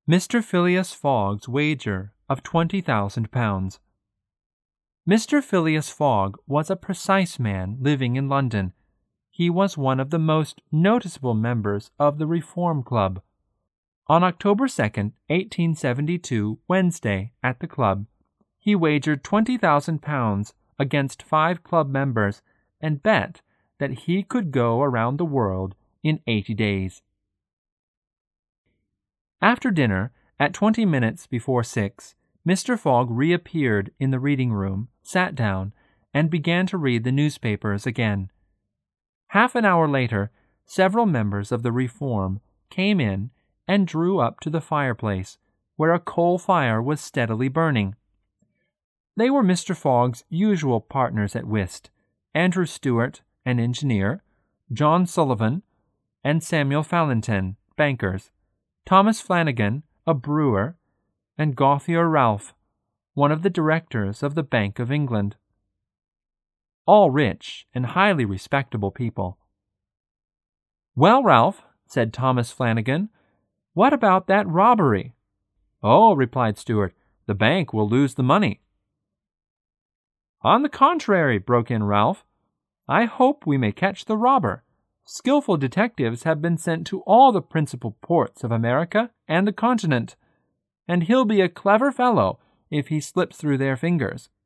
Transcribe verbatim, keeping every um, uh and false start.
Mister Phileas Fogg's wager of twenty thousand pounds. Mister Phileas Fogg was a precise man living in London. He was one of the most noticeable members of the Reform Club. On October second, eighteen seventy-two, Wednesday, at the club, he wagered twenty thousand pounds against five club members and bet that he could go around the world in eighty days. After dinner, at twenty minutes before six, Mister Fogg reappeared in the reading room, sat down, and began to read the newspapers again. Half an hour later, several members of the Reform came in and drew up to the fireplace, where a coal fire was steadily burning. They were Mister Fogg's usual partners at whist, Andrew Stewart, an engineer, John Sullivan, and Samuel Fallentin, bankers, Thomas Flanagan, a brewer, and Gauthier Ralph, one of the directors of the Bank of England. All rich and highly respectable people. "Well, Ralph," said Thomas Flanagan, "what about that robbery?" "Oh," replied Stewart, "the bank will lose the money." "On the contrary," broke in Ralph, "I hope we may catch the robber. Skillful detectives have been sent to all the principal ports of America and the continent, and he'll be a clever fellow if he slips through their fingers.